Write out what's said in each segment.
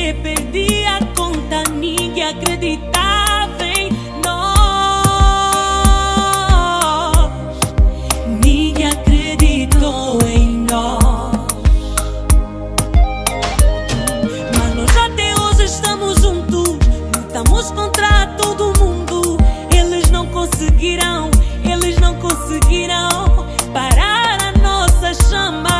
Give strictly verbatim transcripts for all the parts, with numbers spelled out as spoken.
até perdi a conta, ninguém acreditava em nós. Ninguém acreditou em nós. Mas nós até hoje estamos juntos, lutamos contra todo mundo. Eles não conseguirão, eles não conseguirão parar a nossa chama.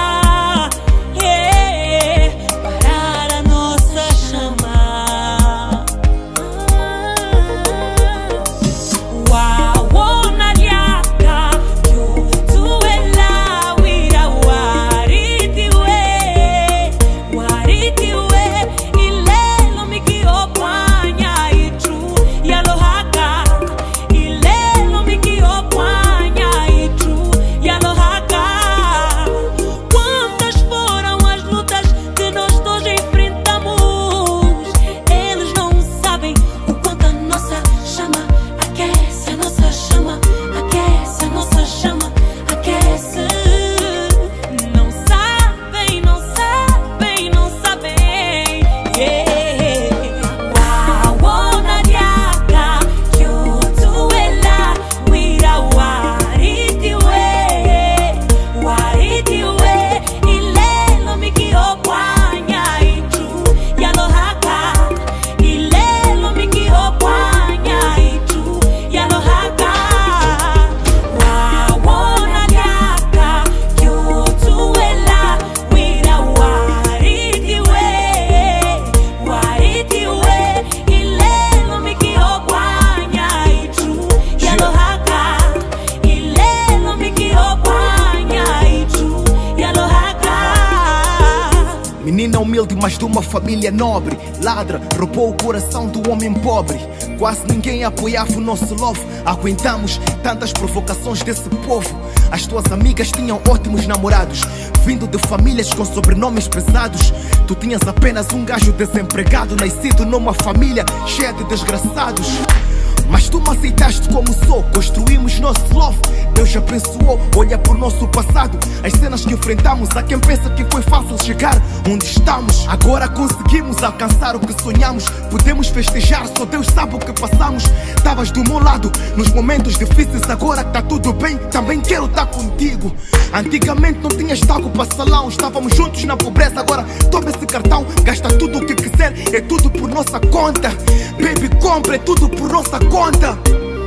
Menina humilde, mas de uma família nobre. Ladra, roubou o coração do homem pobre. Quase ninguém apoiava o nosso love. Aguentamos tantas provocações desse povo. As tuas amigas tinham ótimos namorados, vindo de famílias com sobrenomes pesados. Tu tinhas apenas um gajo desempregado, nascido numa família cheia de desgraçados. Mas tu me aceitaste como sou, construímos nosso love. Deus abençoou, olha pro nosso passado, as cenas que enfrentamos. Há quem pensa que foi fácil chegar onde estamos. Agora conseguimos alcançar o que sonhamos. Podemos festejar, só Deus sabe o que passamos. Estavas do meu lado nos momentos difíceis, agora que tá tudo bem, também quero estar contigo. Antigamente não tinhas taco para salão, estávamos juntos na pobreza. Agora toma esse cartão, gasta tudo o que quiser, é tudo por nossa conta. Baby, compra, é tudo por nossa conta.